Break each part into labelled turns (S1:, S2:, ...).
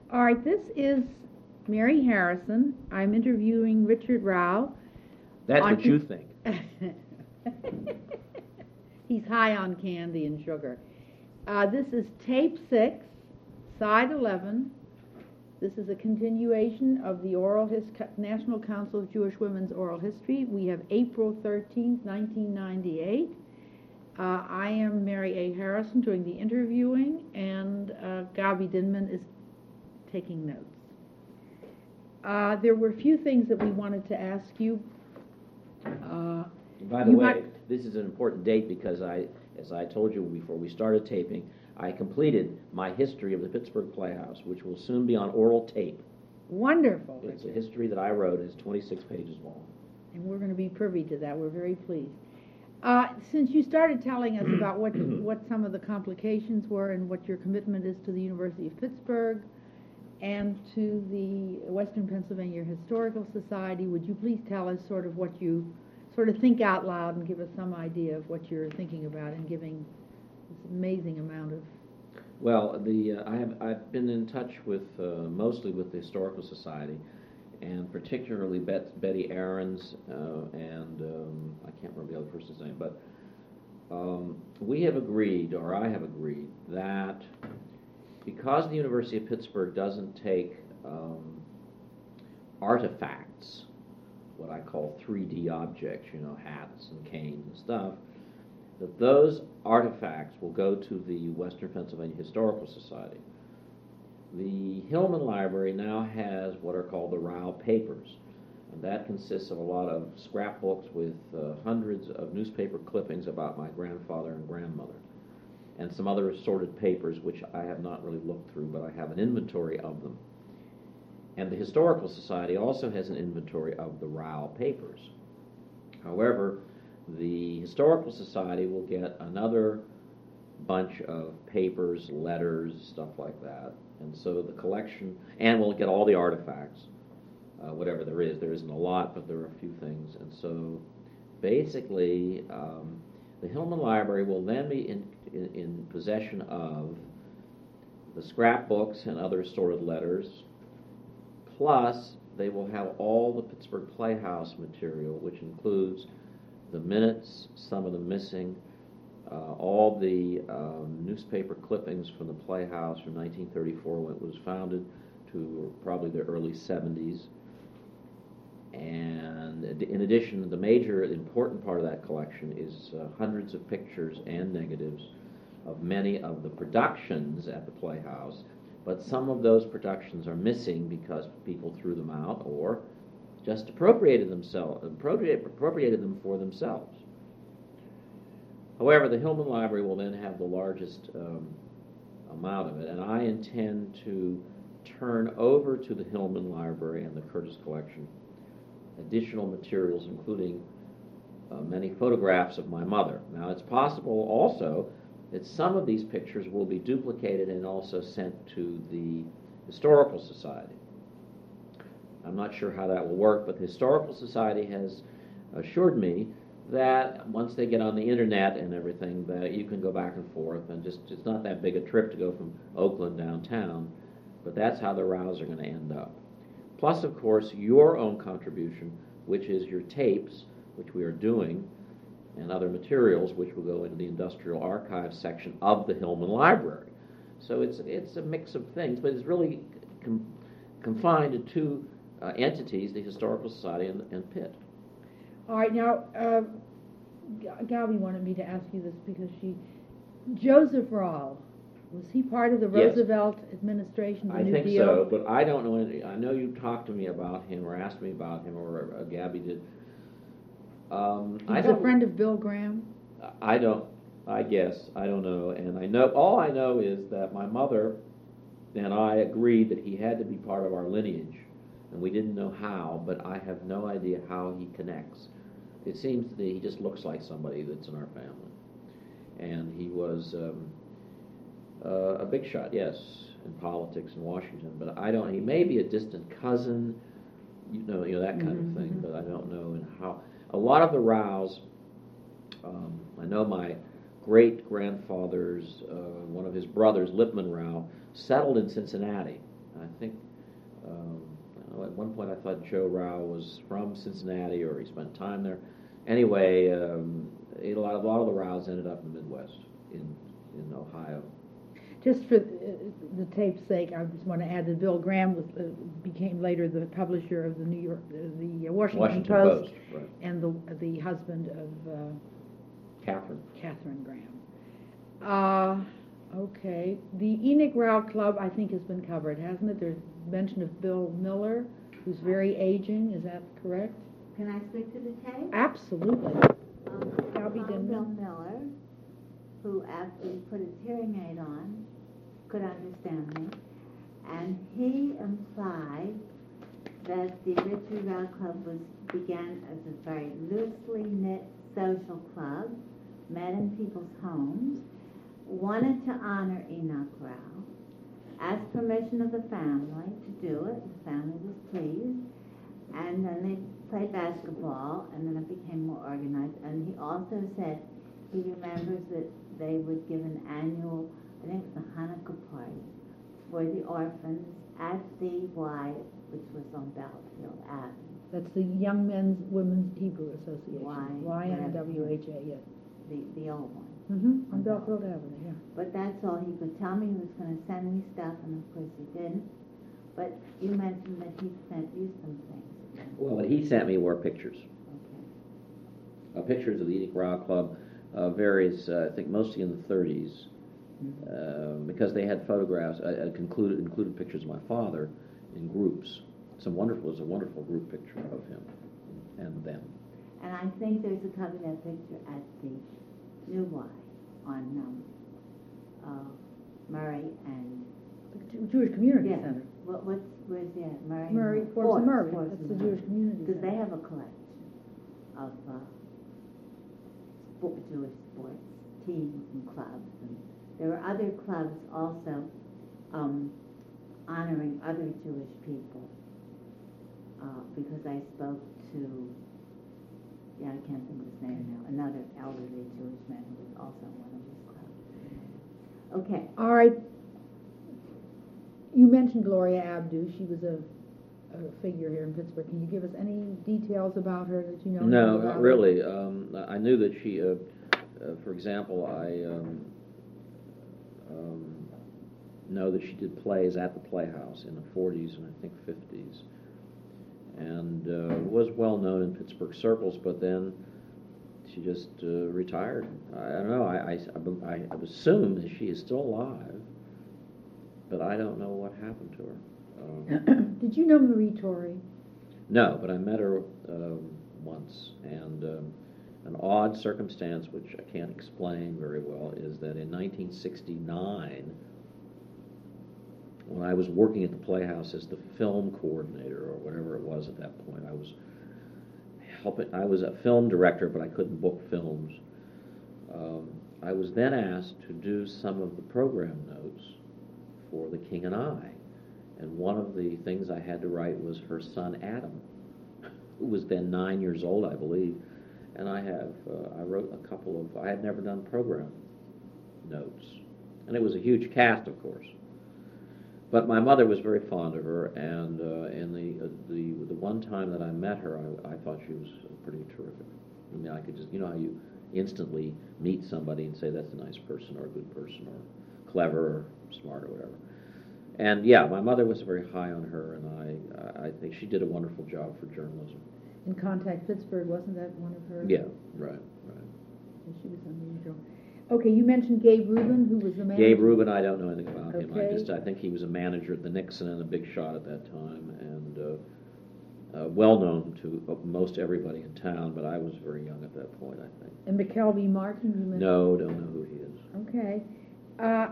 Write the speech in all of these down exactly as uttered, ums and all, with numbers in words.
S1: All right, this is Mary Harrison. I'm interviewing Richard Rao.
S2: That's
S1: on
S2: what you
S1: his-
S2: think.
S1: He's high on candy and sugar. Uh, this is tape six, side eleven. This is a continuation of the oral his- National Council of Jewish Women's Oral History. We have April thirteenth, nineteen ninety-eight. Uh, I am Mary A. Harrison doing the interviewing, and uh, Gabi Dinman is taking notes. Uh, there were a few things that we wanted to ask you. Uh,
S2: By the
S1: you
S2: way,
S1: might-
S2: this is an important date because I, as I told you before we started taping, I completed my history of the Pittsburgh Playhouse, which will soon be on oral tape.
S1: Wonderful.
S2: It's a history that I wrote. It's twenty-six pages long.
S1: And we're going to be privy to that. We're very pleased. Uh, since you started telling us about what what some of the complications were and what your commitment is to the University of Pittsburgh and to the Western Pennsylvania Historical Society, would you please tell us sort of what you sort of think out loud and give us some idea of what you're thinking about in giving this amazing amount of...
S2: Well, the uh, I have I've been in touch with uh, mostly with the Historical Society, and particularly Bet, Betty Aarons uh, and um, I can't remember the other person's name, but um, we have agreed, or I have agreed, that because the University of Pittsburgh doesn't take um, artifacts, what I call three D objects, you know, hats and canes and stuff, that those artifacts will go to the Western Pennsylvania Historical Society. The Hillman Library now has what are called the Rao Papers, and that consists of a lot of scrapbooks with uh, hundreds of newspaper clippings about my grandfather and grandmother, and some other assorted papers which I have not really looked through, but I have an inventory of them. And the Historical Society also has an inventory of the Rao Papers. However, the Historical Society will get another bunch of papers, letters, stuff like that. And so the collection, and we'll get all the artifacts, uh, whatever there is. There isn't a lot, but there are a few things. And so basically, um, the Hillman Library will then be in, in, in possession of the scrapbooks and other assorted letters, plus they will have all the Pittsburgh Playhouse material, which includes the minutes, some of them missing, uh, all the um, newspaper clippings from the Playhouse from nineteen thirty-four when it was founded to probably the early seventies. And in addition, the major important part of that collection is uh, hundreds of pictures and negatives of many of the productions at the Playhouse, but some of those productions are missing because people threw them out or just appropriated themselves, appropriated, appropriated them for themselves. However, the Hillman Library will then have the largest um, amount of it, and I intend to turn over to the Hillman Library and the Curtis Collection additional materials, including uh, many photographs of my mother. Now, it's possible also that some of these pictures will be duplicated and also sent to the Historical Society. I'm not sure how that will work, but the Historical Society has assured me that once they get on the internet and everything, that you can go back and forth, and just it's not that big a trip to go from Oakland downtown, but that's how the rows are going to end up. Plus, of course, your own contribution, which is your tapes, which we are doing, and other materials, which will go into the Industrial Archives section of the Hillman Library. So it's it's a mix of things, but it's really com- confined to two uh, entities, the Historical Society and, and Pitt.
S1: All right, now, uh, Gabi wanted me to ask you this because she... Joseph Rall, was he part of the
S2: Yes.
S1: Roosevelt administration, the
S2: I
S1: New
S2: think
S1: Deal?
S2: so, but I don't know any. I know you talked to me about him or asked me about him, or uh, Gabby did. Um,
S1: He
S2: I
S1: was
S2: don't,
S1: a friend of Bill Graham?
S2: I don't, I guess, I don't know, and I know, all I know is that my mother and I agreed that he had to be part of our lineage, and we didn't know how, but I have no idea how he connects. It seems that he just looks like somebody that's in our family, and he was um, uh, a big shot, yes, in politics in Washington, but I don't, he may be a distant cousin, you know, you know that kind
S1: Mhm,
S2: of thing,
S1: mhm.
S2: but I don't know in how. A lot of the rows, um, I know my great-grandfather's, uh, one of his brothers, Lipman Rao, settled in Cincinnati, I think, um, I don't know, at one point I thought Joe Rao was from Cincinnati or he spent time there. Anyway, um, a lot of a lot of the Raos ended up in the Midwest, in in Ohio.
S1: Just for the, the tape's sake, I just want to add that Bill Graham was, uh, became later the publisher of the New York, uh, the Washington,
S2: Washington
S1: Post,
S2: Post, right.
S1: and the the husband of uh,
S2: Catherine.
S1: Catherine Graham. Uh, okay, the Enoch Rao Club I think has been covered, hasn't it? There's mention of Bill Miller, who's very aging. Is that correct?
S3: Can I speak to the tape?
S1: Absolutely.
S3: Um,
S1: Bobby
S3: I'm
S1: Denman.
S3: Bill Miller, who after he put his hearing aid on, could understand me, and he implied that the Richard Rao Club was began as a very loosely knit social club, met in people's homes, wanted to honor Enoch Rao, asked permission of the family to do it. The family was pleased, and then they played basketball, and then it became more organized. And he also said he remembers that they would give an annual, I think it was a Hanukkah party, for the orphans at the Y, which was on Battlefield Avenue.
S1: That's the Young Men's Women's Hebrew Association.
S3: Y,
S1: Y N W H A, yes.
S3: The, the old one.
S1: Mm-hmm, on Belfield Avenue, yeah.
S3: But that's all he could tell me. He was going to send me stuff, and of course he didn't. But you mentioned that he sent you some things.
S2: Well, what he sent me were pictures.
S3: Okay.
S2: Uh, pictures of the Enoch Rao Club, uh, various, uh, I think mostly in the thirties, uh, because they had photographs, I, I concluded, included pictures of my father in groups. Some wonderful, it was a wonderful group picture of him and them.
S3: And I think there's a copy of that picture at the New Y on um, uh, Murray and
S1: The Jew- Jewish Community
S3: yeah.
S1: Center.
S3: What, what's where's the other? Murray?
S1: Murray,
S3: and
S1: Forbes and Murray.
S3: Forbes
S1: That's
S3: and
S1: the
S3: Murray.
S1: Jewish Community
S3: Because they
S1: Center.
S3: have a collection of uh, sport, Jewish sports teams and clubs, and there are other clubs also um, honoring other Jewish people. Uh, because I spoke to, yeah, I can't think of his name now, another elderly Jewish man who was also in one of these clubs. Okay.
S1: All right. You mentioned Gloria Abdu. She was a, a figure here in Pittsburgh. Can you give us any details about her that you know?
S2: No,
S1: about
S2: not
S1: her?
S2: really. Um, I knew that she, uh, uh, for example, I um, um, know that she did plays at the Playhouse in the forties and I think fifties. And uh, was well known in Pittsburgh circles, but then she just uh, retired. I, I don't know. I, I, I, I assume that she is still alive, but I don't know what happened to her. Um,
S1: Did you know Marie Torrey?
S2: no, but I met her um, once, and um, an odd circumstance, which I can't explain very well, is that in nineteen sixty-nine, when I was working at the Playhouse as the film coordinator, or whatever it was at that point, I was helping. I was a film director, but I couldn't book films. Um, I was then asked to do some of the program notes for The King and I, and one of the things I had to write was her son Adam, who was then nine years old, I believe, and I have uh, I wrote a couple of. I had never done program notes, and it was a huge cast, of course. But my mother was very fond of her, and uh, in the uh, the the one time that I met her, I, I thought she was pretty terrific. I mean, I could just, you know how you instantly meet somebody and say that's a nice person or a good person or clever or smart or whatever. And yeah, my mother was very high on her, and I I think she did a wonderful job for journalism.
S1: In Contact Pittsburgh, wasn't that one of her?
S2: Yeah, right, right.
S1: She was unusual. Okay, you mentioned Gabe Rubin, who was the manager.
S2: Gabe Rubin, I don't know anything about him. I
S1: Okay.
S2: just I think he was a manager at the Nixon and a big shot at that time, and uh, uh, well known to most everybody in town. But I was very young at that point, I think.
S1: And McKelvey Martin, you mentioned.
S2: No, don't know who he is.
S1: Okay. Uh,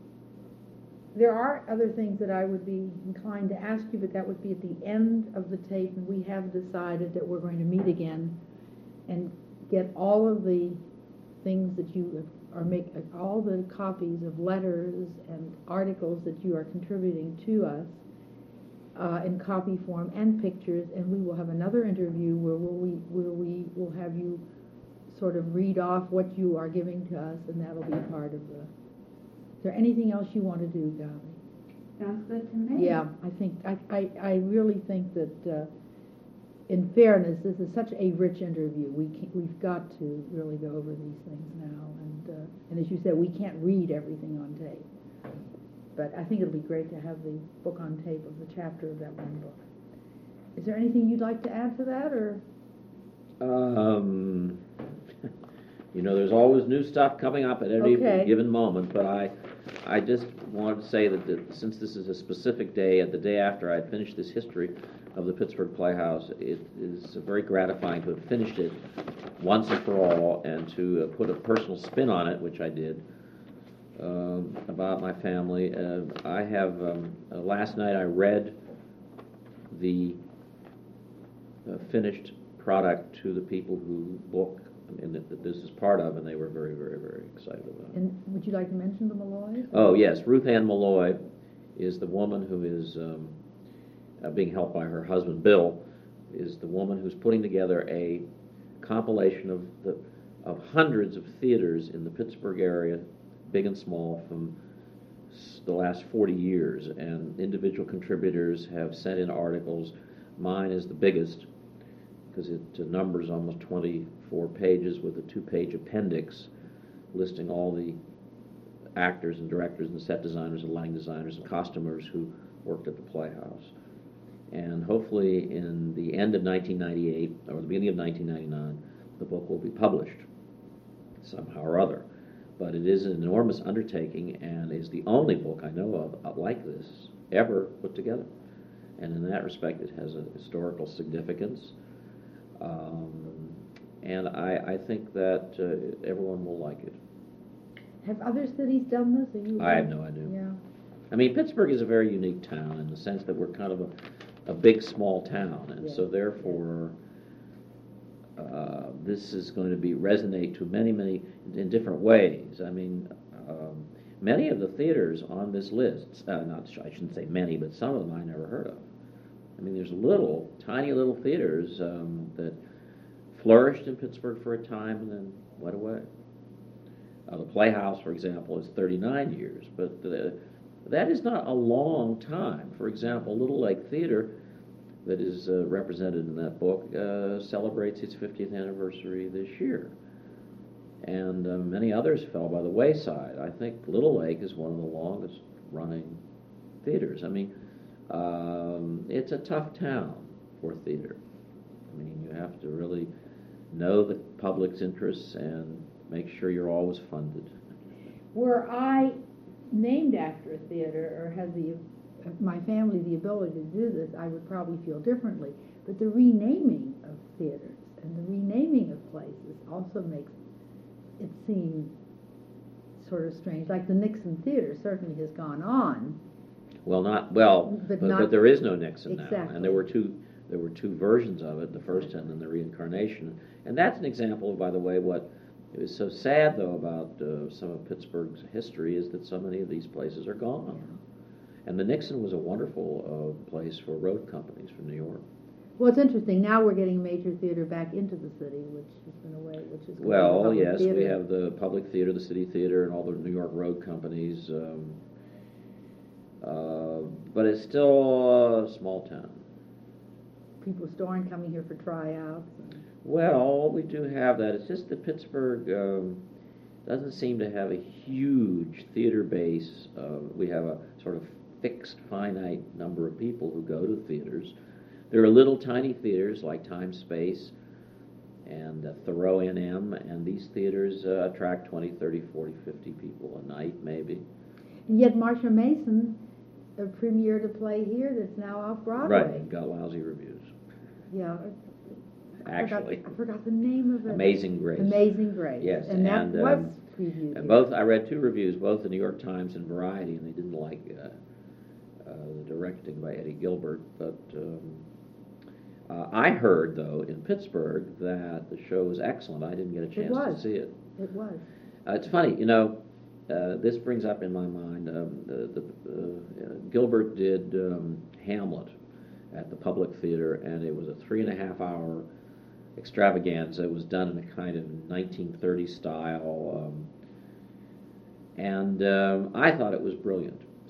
S1: there are other things that I would be inclined to ask you, but that would be at the end of the tape, and we have decided that we're going to meet again and get all of the things that you have, are make all the copies of letters and articles that you are contributing to us uh, in copy form and pictures, and we will have another interview where we'll, we where we will have you sort of read off what you are giving to us, and that'll be part of the. Is there anything else you want to do, Golly?
S3: sounds good to me.
S1: Yeah, I think, I, I, I really think that, uh, in fairness, this is such a rich interview. We can, we've got to really go over these things now. And, uh, and as you said, we can't read everything on tape. But I think it'll be great to have the book on tape of the chapter of that one book. Is there anything you'd like to add to that, or?
S2: Um, you know, there's always new stuff coming up at any
S1: Okay.
S2: given moment, but I, I just wanted to say that, that since this is a specific day, at the day after I finished this history of the Pittsburgh Playhouse, it is very gratifying to have finished it once and for all, and to uh, put a personal spin on it, which I did, um, about my family. Uh, I have, um, uh, last night I read the uh, finished product to the people who book, and that that this is part of, and they were very, very, very excited about it.
S1: And would you like to mention the Malloys?
S2: Oh, yes, Ruth Ann Malloy is the woman who is um, uh, being helped by her husband, Bill, is the woman who's putting together a compilation of the of hundreds of theaters in the Pittsburgh area, big and small, from s- the last forty years, and individual contributors have sent in articles. Mine is the biggest, because it uh, numbers almost twenty-four pages with a two-page appendix listing all the actors and directors and set designers and lighting designers and costumers who worked at the Playhouse. And hopefully in the end of nineteen ninety-eight, or the beginning of nineteen ninety-nine, the book will be published somehow or other. But it is an enormous undertaking, and is the only book I know of like this ever put together. And in that respect, it has a historical significance. Um, and I, I think that uh, everyone will like it.
S1: Have other cities done this? Are you
S2: I have no idea.
S1: Yeah.
S2: I mean, Pittsburgh is a very unique town in the sense that we're kind of a, a big, small town, and
S1: Yeah.
S2: so therefore, uh, this is going to be resonate to many, many in different ways. I mean, um, many of the theaters on this list, uh, not I shouldn't say many, but some of them I never heard of. I mean, there's little, tiny little theaters um, that flourished in Pittsburgh for a time and then went away. Uh, the Playhouse, for example, is thirty-nine years, but the, that is not a long time. For example, Little Lake Theater, that is uh, represented in that book, uh, celebrates its fiftieth anniversary this year. And uh, many others fell by the wayside. I think Little Lake is one of the longest running theaters. I mean, um, it's a tough town for theater. I mean, you have to really know the public's interests and make sure you're always funded.
S1: Were I named after a theater, or had the my family the ability to do this, I would probably feel differently. But the renaming of theaters and the renaming of places also makes it seem sort of strange. Like the Nixon Theater certainly has gone on.
S2: Well, not well,
S1: But
S2: but,
S1: not-
S2: but there is no Nixon now,
S1: Exactly.
S2: and there were two there were two versions of it, the first and then the reincarnation, and that's an example of, by the way, what is so sad though about uh, some of Pittsburgh's history is that so many of these places are gone. And the Nixon was a wonderful uh, place for road companies from New York.
S1: Well, it's interesting. Now we're getting major theater back into the city, which has been a way, which is good for
S2: Well,
S1: public
S2: yes, we
S1: theater.
S2: have the Public Theater, the City Theater, and all the New York road companies. Um, uh, but it's still a small town.
S1: People still aren't coming here for tryouts. And
S2: Well, we do have that. It's just that Pittsburgh um, doesn't seem to have a huge theater base. Uh, we have a sort of fixed, finite number of people who go to theaters. There are little tiny theaters like Time Space and uh, Thoreau N M, and these theaters uh, attract twenty, thirty, forty, fifty people a night, maybe.
S1: And yet Marsha Mason uh, premiered a play here that's now off Broadway.
S2: Right, got lousy reviews.
S1: Yeah. I
S2: Actually.
S1: forgot, I forgot the name of it.
S2: Amazing Grace.
S1: Amazing Grace.
S2: Yes,
S1: And that
S2: and,
S1: was
S2: um,
S1: previewed.
S2: And
S1: here.
S2: both, I read two reviews, both the New York Times and Variety, and they didn't like uh, uh, the directing by Eddie Gilbert. But um, uh, I heard, though, in Pittsburgh that the show was excellent. I didn't get a chance
S1: was.
S2: to see it.
S1: It was.
S2: Uh, it's funny, you know, uh, this brings up in my mind, um, the, the, uh, Gilbert did um, Hamlet at the Public Theater, and it was a three and a half hour extravaganza. It was done in a kind of nineteen thirties style, um, and um, I thought it was brilliant.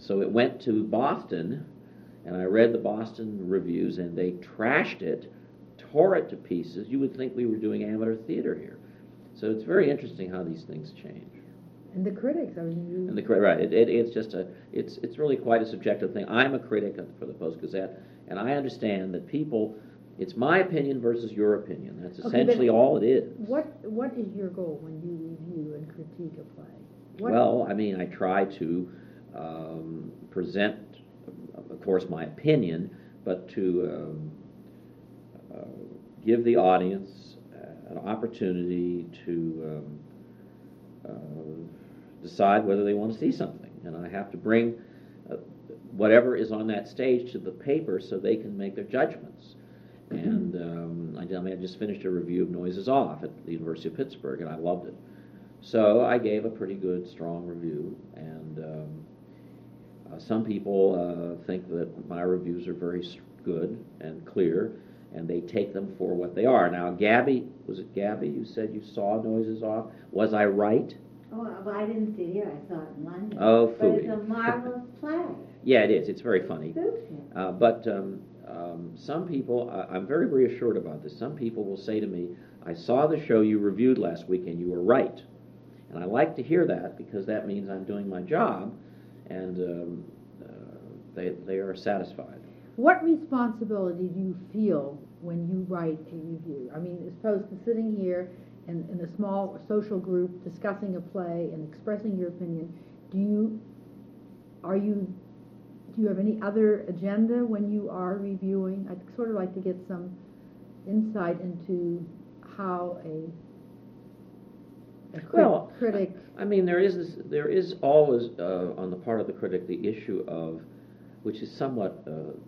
S2: So it went to Boston, and I read the Boston reviews, and they trashed it, tore it to pieces. You would think we were doing amateur theater here. So it's very interesting how these things change.
S1: And the critics, I mean, you...
S2: And the cri- right, it, it, it's just a, it's it's really quite a subjective thing. I'm a critic for the Post-Gazette, and I understand that people, it's my opinion versus your opinion. That's
S1: Okay,
S2: essentially
S1: but
S2: all it is.
S1: What What is your goal when you review and critique a play? What,
S2: Well, I mean, I try to um, present, of course, my opinion, but to um, uh, give the audience uh, an opportunity to um, uh, decide whether they want to see something. And I have to bring uh, whatever is on that stage to the paper so they can make their judgments. And um, I, I mean, I just finished a review of Noises Off at the University of Pittsburgh, and I loved it. So I gave a pretty good, strong review, and um, uh, some people uh, think that my reviews are very s- good and clear, and they take them for what they are. Now, Gabby, was it Gabby you said you saw Noises Off? Was I right?
S3: Oh, well, I didn't see it here. I saw it in London.
S2: Oh,
S3: But
S2: phooey.
S3: it's a marvelous play.
S2: Yeah, it is. It's very funny.
S3: Stupid.
S2: Uh, but um, um, some people, I, I'm very reassured about this. Some people will say to me, I saw the show you reviewed last week and you were right. And I like to hear that because that means I'm doing my job, and um, uh, they, they are satisfied.
S1: What responsibility do you feel when you write a review? I mean, as opposed to sitting here in, in a small social group discussing a play and expressing your opinion, do you, are you, do you have any other agenda when you are reviewing? I'd sort of like to get some insight into how a A crit-
S2: Well,
S1: critic.
S2: I mean, there is this, there is always uh, on the part of the critic the issue of, which is somewhat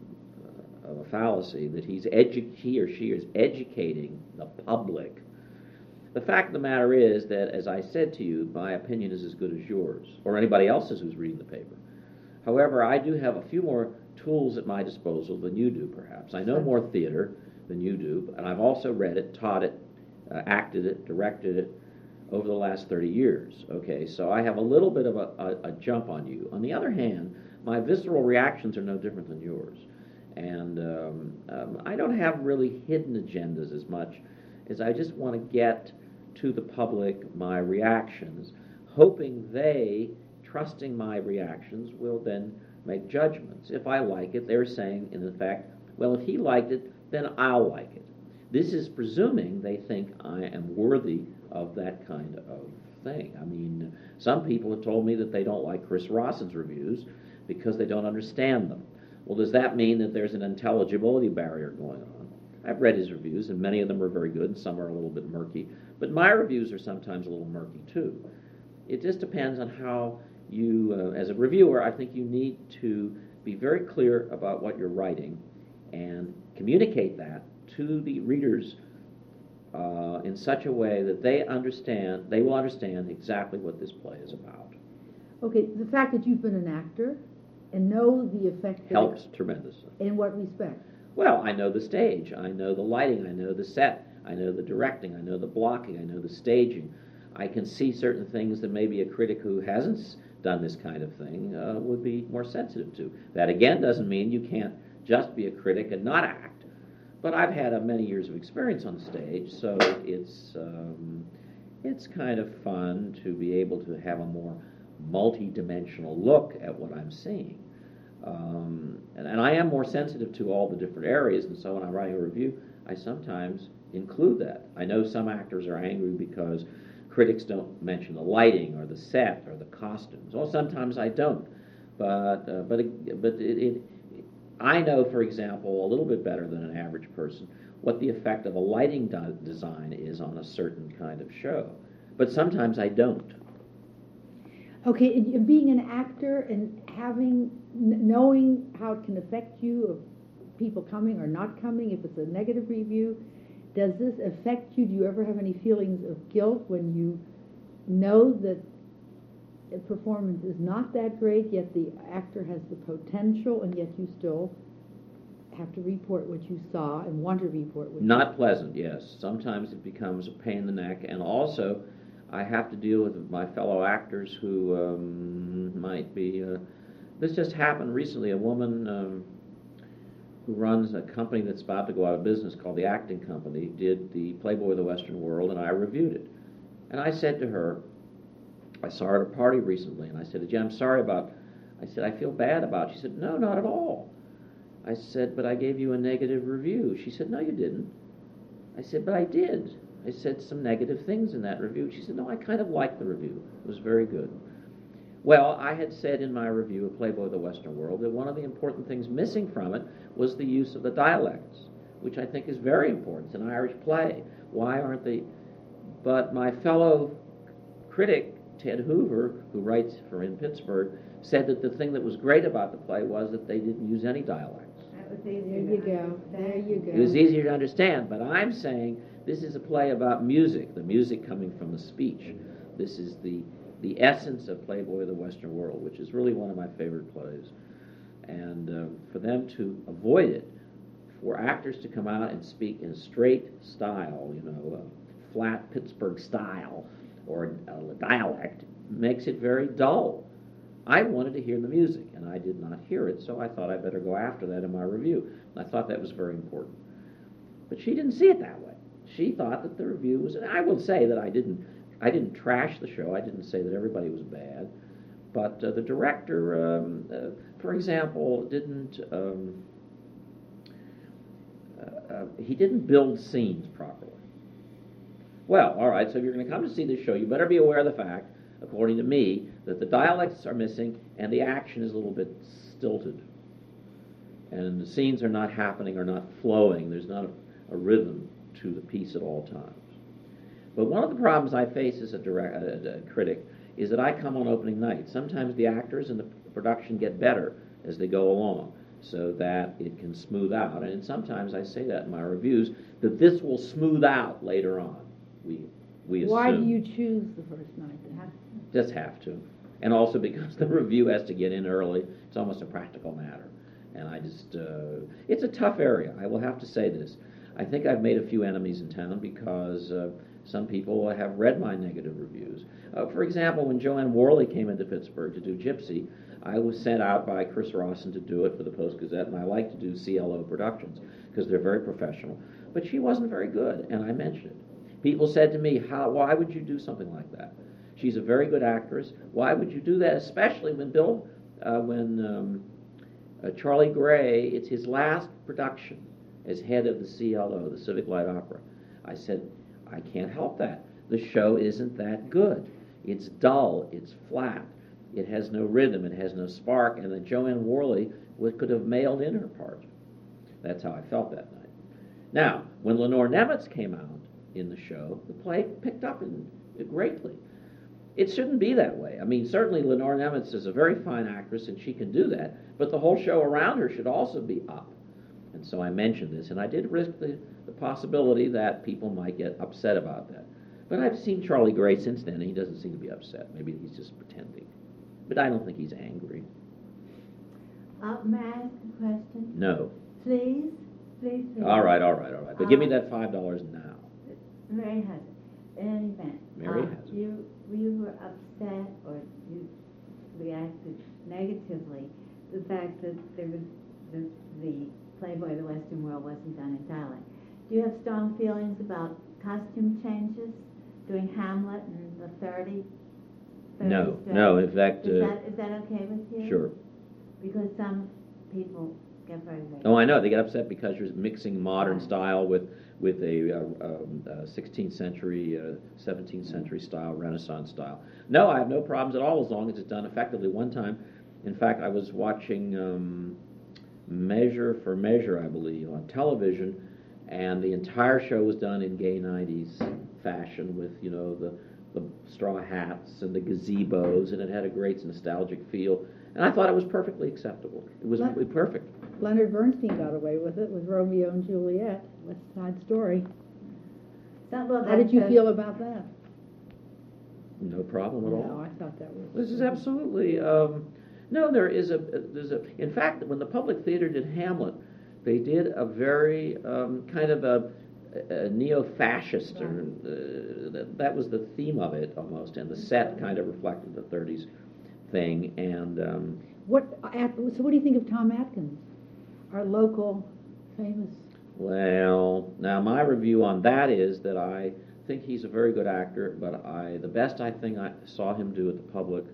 S2: uh, of a fallacy, that he's edu- he or she is educating the public. The fact of the matter is that, as I said to you, my opinion is as good as yours or anybody else's who's reading the paper. However, I do have a few more tools at my disposal than you do, perhaps. I know more theater than you do, and I've also read it, taught it, uh, acted it, directed it over the last thirty years. Okay, so I have a little bit of a, a, a jump on you. On the other hand, my visceral reactions are no different than yours. And um, um, I don't have really hidden agendas as much as I just want to get to the public my reactions, hoping they, trusting my reactions, will then make judgments. If I like it, they're saying, in fact, well, if he liked it, then I'll like it. This is presuming they think I am worthy of that kind of thing. I mean, some people have told me that they don't like Chris Rawson's reviews because they don't understand them. Well, does that mean that there's an intelligibility barrier going on? I've read his reviews, and many of them are very good, and some are a little bit murky. But my reviews are sometimes a little murky, too. It just depends on how you, uh, as a reviewer, I think you need to be very clear about what you're writing and communicate that to the readers uh, in such a way that they understand, they will understand exactly what this play is about.
S1: Okay, the fact that you've been an actor and know the effect that
S2: Helps tremendously.
S1: in what respect?
S2: Well, I know the stage, I know the lighting, I know the set, I know the directing, I know the blocking, I know the staging. I can see certain things that maybe a critic who hasn't s- done this kind of thing uh, would be more sensitive to. That again doesn't mean you can't just be a critic and not act. But I've had uh, many years of experience on stage, so it's um, it's kind of fun to be able to have a more multi-dimensional look at what I'm seeing. Um, and, and I am more sensitive to all the different areas, and so when I'm writing a review, I sometimes include that. I know some actors are angry because critics don't mention the lighting or the set or the costumes. Well, sometimes I don't, but uh, but it, but it, it, I know, for example, a little bit better than an average person what the effect of a lighting do- design is on a certain kind of show. But sometimes I don't.
S1: Okay, and and being an actor and having, kn- knowing how it can affect you, of people coming or not coming, if it's a negative review, does this affect you? Do you ever have any feelings of guilt when you know that a performance is not that great, yet the actor has the potential, and yet you still have to report what you saw and want to report what you saw?
S2: Not pleasant, yes. Sometimes it becomes a pain in the neck, and also I have to deal with my fellow actors who um, might be uh, This just happened recently. A woman um, who runs a company that's about to go out of business called the Acting Company did the Playboy of the Western World, and I reviewed it. And I said to her, I saw her at a party recently, and I said, "Gee, I'm sorry about," I said, "I feel bad about," she said, "No, not at all." I said, "But I gave you a negative review." She said, "No, you didn't." I said, "But I did. I said some negative things in that review." She said, "No, I kind of liked the review. It was very good." Well, I had said in my review of Playboy of the Western World that one of the important things missing from it was the use of the dialects, which I think is very important. It's an Irish play. Why aren't they? But my fellow critic, Ted Hoover, who writes for In Pittsburgh, said that the thing that was great about the play was that they didn't use any dialects.
S3: That was
S1: There
S3: easier
S1: you
S3: to
S1: go,
S3: understand.
S1: there you go.
S2: It was easier to understand, but I'm saying this is a play about music, the music coming from the speech. This is the the essence of Playboy of the Western World, which is really one of my favorite plays. And uh, for them to avoid it, for actors to come out and speak in straight style, you know, a flat Pittsburgh style or a, a dialect, makes it very dull. I wanted to hear the music, and I did not hear it, so I thought I better go after that in my review. And I thought that was very important. But she didn't see it that way. She thought that the review was, and I will say that I didn't I didn't trash the show. I didn't say that everybody was bad. But uh, the director, um, uh, for example, didn't, um, uh, uh, he didn't build scenes properly. Well, all right, so if you're going to come to see this show, you better be aware of the fact, according to me, that the dialects are missing and the action is a little bit stilted. And the scenes are not happening, are not flowing. There's not a, a rhythm to the piece at all times. But one of the problems I face as a, direct, a, a critic is that I come on opening night. Sometimes the actors and the production get better as they go along so that it can smooth out. And sometimes I say that in my reviews, that this will smooth out later on. We, we assume.
S1: Why do you choose the first night then?
S2: Just have to. And also because the review has to get in early. It's almost a practical matter. And I just, uh, it's a tough area. I will have to say this. I think I've made a few enemies in town because uh, some people have read my negative reviews. Uh, for example, when Joanne Worley came into Pittsburgh to do Gypsy, I was sent out by Chris Rawson to do it for the Post-Gazette, and I like to do C L O Productions because they're very professional. But she wasn't very good, and I mentioned it. People said to me, "How? Why would you do something like that? She's a very good actress. Why would you do that, especially when Bill, uh, when um, uh, Charlie Gray, it's his last production as head of the C L O, the Civic Light Opera." I said, "I can't help that. The show isn't that good. It's dull. It's flat. It has no rhythm. It has no spark." And then Joanne Worley could have mailed in her part. That's how I felt that night. Now, when Lenore Nemetz came out in the show, the play picked up in, greatly. It shouldn't be that way. I mean, certainly Lenore Nemetz is a very fine actress, and she can do that, but the whole show around her should also be up. And so I mentioned this, and I did risk the, the possibility that people might get upset about that. But I've seen Charlie Gray since then, and he doesn't seem to be upset. Maybe he's just pretending. But I don't think he's angry.
S3: Uh, may I ask a question?
S2: No.
S3: Please, please, please.
S2: All right, all right, all right. But give me
S3: Uh,
S2: that five dollars now.
S3: Mary has it. In any event,
S2: Mary
S3: uh,
S2: has it.
S3: you you were upset or you reacted negatively to the fact that there was the, the Playboy of the Western World wasn't done in dialect. Do you have strong feelings about costume changes, doing Hamlet and the thirty?
S2: No, no, in fact,
S3: Is
S2: uh,
S3: that is that okay with you?
S2: Sure.
S3: Because some people get very very.
S2: Oh, I know. They get upset because you're mixing modern
S3: Right.
S2: style with with a uh, um, uh, sixteenth century, uh, seventeenth century style, Renaissance style. No, I have no problems at all as long as it's done effectively. One time, in fact, I was watching um, Measure for Measure, I believe, on television, and the entire show was done in gay nineties fashion with, you know, the, the straw hats and the gazebos, and it had a great nostalgic feel. And I thought it was perfectly acceptable. It was
S1: Let-
S2: perfect.
S1: Leonard Bernstein got away with it with Romeo and Juliet, West Side Story.
S3: Some, well,
S1: How did you
S3: that's a-
S1: feel about that?
S2: No problem at all.
S1: No, I thought that was...
S2: This is absolutely um, no. There is a there's a. In fact, when the Public Theater did Hamlet, they did a very um, kind of a, a neo-fascist, or uh, that, that was the theme of it almost, and the set kind of reflected the thirties thing. And um,
S1: What, At- so what do you think of Tom Atkins, our local famous?
S2: Well, now my review on that is that I think he's a very good actor, but I the best I think I saw him do at the public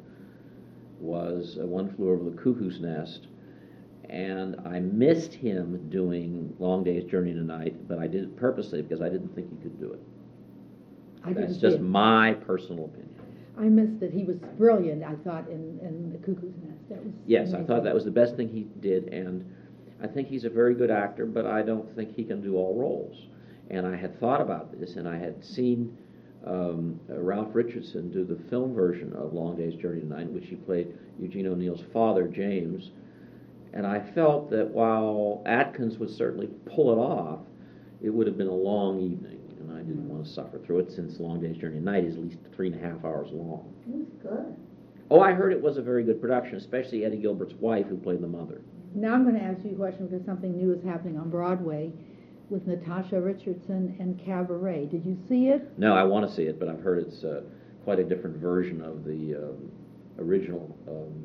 S2: was uh, One Flew Over the Cuckoo's Nest, and I missed him doing Long Day's Journey to Night, but I did it purposely because I didn't think he could do it.
S1: I didn't
S2: That's
S1: see
S2: just
S1: it.
S2: my personal opinion.
S1: I missed it. He was brilliant, I thought, in, in The Cuckoo's Nest. That was
S2: Yes, I
S1: amazing.
S2: thought that was the best thing he did, and I think he's a very good actor, but I don't think he can do all roles. And I had thought about this, and I had seen um, uh, Ralph Richardson do the film version of Long Day's Journey to Night, in which he played Eugene O'Neill's father, James. And I felt that while Atkins would certainly pull it off, it would have been a long evening, and I didn't want to suffer through it, since Long Day's Journey to Night is at least three and a half hours long.
S3: It was good.
S2: Oh, I heard it was a very good production, especially Eddie Gilbert's wife, who played the mother.
S1: Now I'm going to ask you a question because something new is happening on Broadway with Natasha Richardson and Cabaret. Did you see it?
S2: No, I want to see it, but I've heard it's uh, quite a different version of the um, original. Um,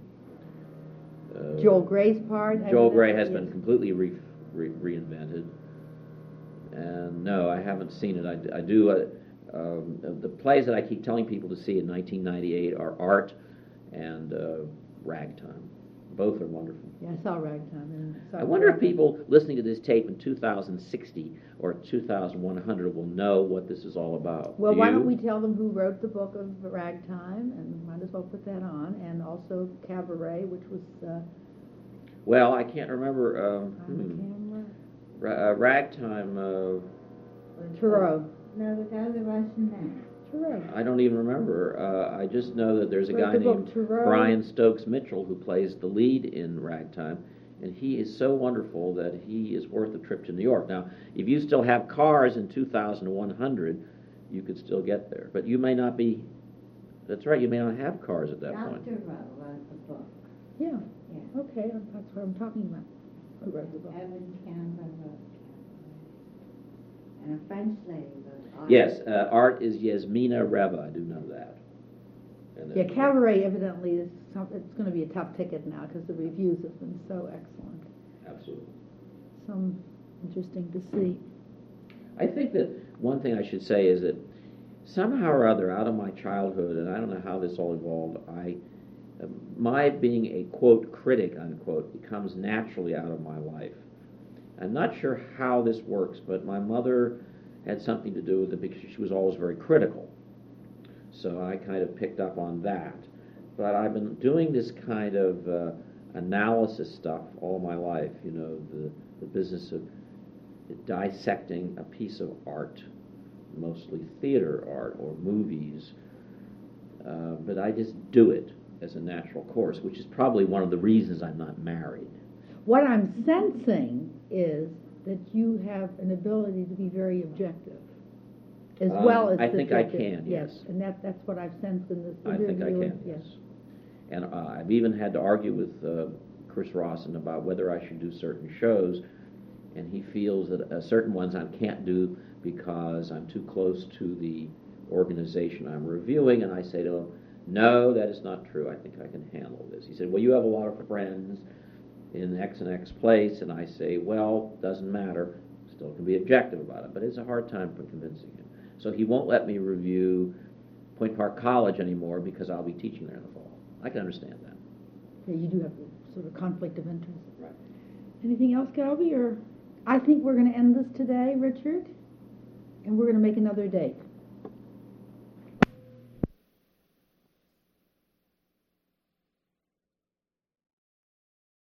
S2: uh,
S1: Joel Gray's part?
S2: Joel Gray
S1: evidently,
S2: has been
S1: yes.
S2: completely re- re- reinvented. And no, I haven't seen it. I, I do. Uh, um, the plays that I keep telling people to see in nineteen ninety-eight are Art and uh, Ragtime. Both are wonderful.
S1: Yeah, I saw Ragtime. And saw
S2: I wonder if
S1: Ragtime.
S2: people listening to this tape in two thousand sixty or two thousand one hundred will know what this is all about.
S1: Well,
S2: Do
S1: why
S2: you?
S1: don't we tell them who wrote the book of Ragtime, and might as well put that on, and also Cabaret, which was uh,
S2: Well, I can't remember. Um,
S1: on the
S2: hmm.
S1: camera.
S2: Ra- uh, Ragtime. Uh,
S1: Thoreau.
S3: No, the guy with the Russian name.
S1: Thoreau.
S2: I don't even remember. Uh, I just know that there's a
S1: Wrote
S2: guy
S1: the book,
S2: named
S1: Thoreau.
S2: Brian Stokes Mitchell who plays the lead in Ragtime, and he is so wonderful that he is worth a trip to New York. Now, if you still have cars in two thousand one hundred, you could still get there, but you may not be. That's right. You may not have cars at that point.
S3: Doctor Rowe wrote the book.
S1: Yeah.
S3: Yeah.
S1: Okay, that's what I'm talking about. Who wrote the book?
S3: Evan Campbell wrote Cabaret. And a French lady wrote Art.
S2: Yes, uh, Art is Yasmina Reva. I do know that. And
S1: Yeah,
S2: then-
S1: Cabaret evidently is some, it's going to be a tough ticket now because the reviews have been so excellent.
S2: Absolutely.
S1: Some interesting to see.
S2: I think that one thing I should say is that somehow or other, out of my childhood, and I don't know how this all evolved, I, uh, my being a, quote, critic, unquote, becomes naturally out of my life. I'm not sure how this works, but my mother had something to do with it because she was always very critical. So I kind of picked up on that. But I've been doing this kind of uh, analysis stuff all my life, you know, the, the business of dissecting a piece of art, mostly theater art or movies. Uh, but I just do it as a natural course, which is probably one of the reasons I'm not married.
S1: What I'm sensing is that you have an ability to be very objective, as
S2: Um,
S1: well as
S2: I think I
S1: subjective.
S2: can, yes.
S1: And that, that's what I've sensed in this
S2: I
S1: interview.
S2: think I can,
S1: and-
S2: yes. And uh, I've even had to argue with uh, Chris Rawson about whether I should do certain shows, and he feels that uh, certain ones I can't do because I'm too close to the organization I'm reviewing, and I say to him, no, that is not true. I think I can handle this. He said, well, you have a lot of friends in X and X place, and I say, well, doesn't matter. Still can be objective about it, but it's a hard time for convincing him. So he won't let me review Point Park College anymore because I'll be teaching there in the fall. I can understand that.
S1: Yeah, you do have a sort of conflict of interest.
S2: Right.
S1: Anything else, Calby? Or I think we're going to end this today, Richard, and we're going to make another date.